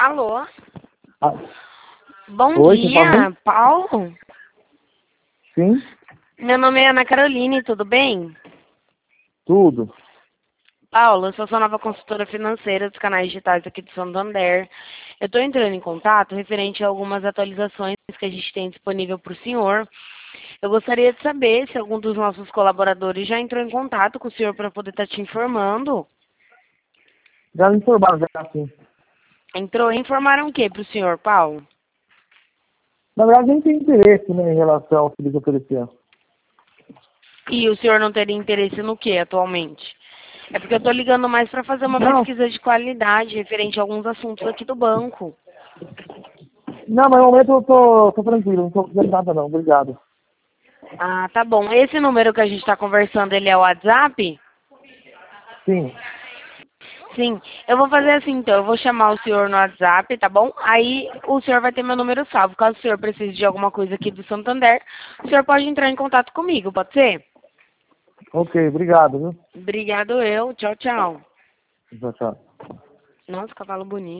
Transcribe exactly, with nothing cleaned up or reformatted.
Alô? Ah, Bom oi, quem fala dia, bem? Paulo? Sim, Meu nome é Ana Caroline, tudo bem? tudo. Paulo, eu sou sua nova consultora financeira dos canais digitais aqui do Santander. Eu estou entrando em contato referente a algumas atualizações que a gente tem disponível para o senhor. Eu gostaria de saber se algum dos nossos colaboradores já entrou em contato com o senhor para poder estar te informando. Já me informaram, já sim. Entrou e informaram o que para o senhor, Paulo? Na verdade, a gente tem interesse, né, em relação ao serviço oferecido. E o senhor não teria interesse no que atualmente? É porque eu estou ligando mais para fazer uma Não, pesquisa de qualidade referente a alguns assuntos aqui do banco. não, mas no momento eu tô, tô tranquilo, não tô precisando de nada não, obrigado. Ah, tá bom. Esse número que a gente está conversando, ele é o WhatsApp? Sim, Sim. Eu vou fazer assim, então. Eu vou chamar o senhor no WhatsApp, tá bom? Aí o senhor vai ter meu número salvo. Caso o senhor precise de alguma coisa aqui do Santander, o senhor pode entrar em contato comigo, pode ser? ok, obrigado, viu? Obrigado eu. Tchau, tchau. Tchau, tchau. Nossa, cavalo bonito.